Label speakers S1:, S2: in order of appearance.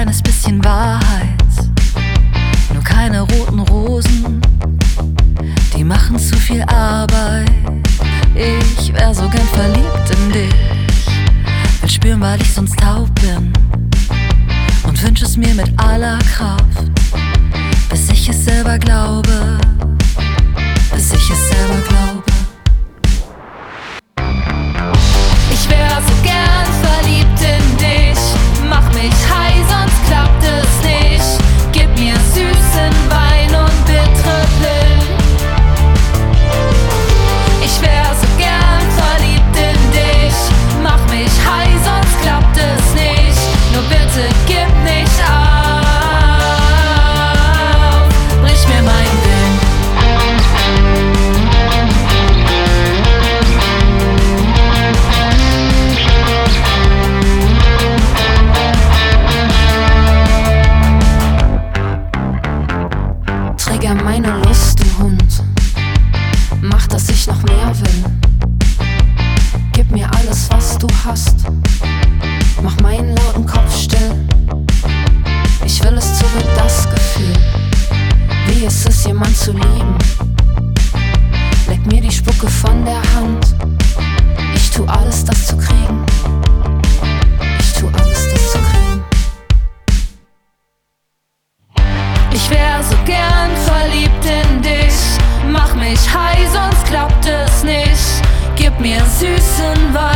S1: kleines bisschen Wahrheit, nur keine roten Rosen, die machen zu viel Arbeit. Ich wär so gern verliebt in dich, will spüren, weil ich sonst taub bin, und wünsch es mir mit aller Kraft, bis ich es selber glaube, bis ich es selber glaube. Ich wär so gern verliebt in dich, mach mich high, sonst klappt es nicht. Gib mir süßen Wein und bittere Pillen. Ich wär so gern verliebt in dich, mach mich high, sonst klappt es nicht. Nur bitte gib nicht auf, brich mir meinen Willen. Trigger meine Lust, du Hund, mach, dass ich noch mehr will. Gib mir alles, was du hast, mach meinen lauten Kopf still. Ich will es zurück, das Gefühl, wie es ist, jemand zu lieben. Leck mir die Spucke von der Hand, ich tu alles, das zu kriegen. Ich tu alles, das zu kriegen. Ich wär so gern verliebt in dich, mach mich high, sonst klappt es nicht. Gib mir süßen Wein